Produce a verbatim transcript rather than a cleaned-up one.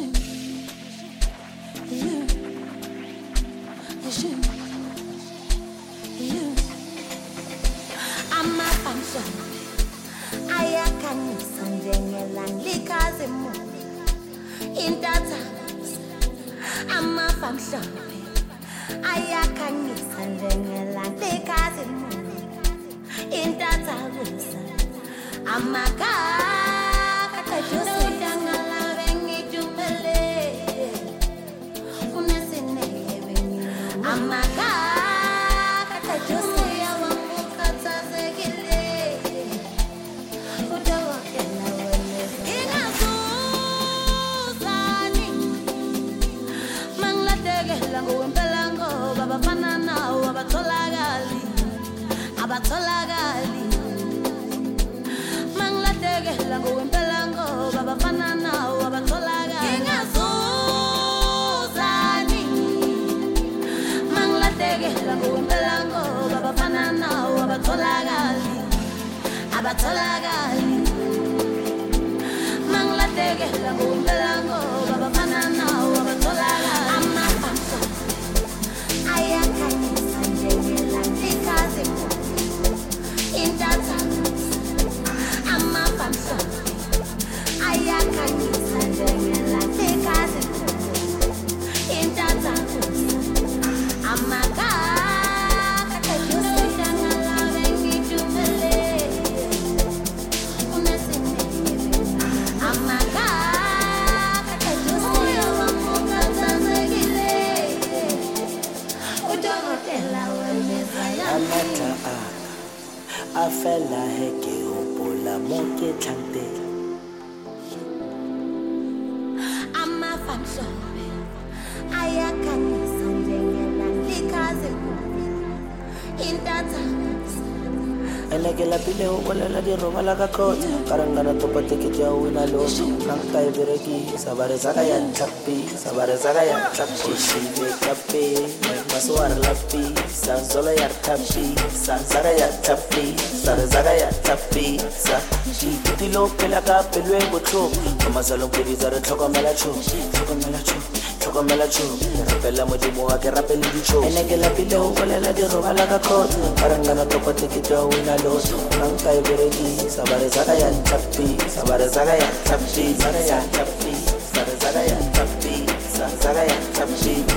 Roba ka kota karangana topa ticket ya wina lo nangta ibereki sabare zaga ya chapi sabare zaga ya chapi shibe chapi maswar lapi sanzola ya chapi sanzara ya chapi sare zaga ya chapi sa tilo pela ka pelwe cho masalo pedi zara thokamela cho thokamela cho thokamela cho rapela modimo wa ke rapela dicho ene ke la pile ho bolela di roba la ka kota karangana topa ticket ya wina lo nangta ibereki sabare zaga ya chapi sabare zaga ya chapi zaga ya chapi sabare zaga ya chapi zaga ya chapi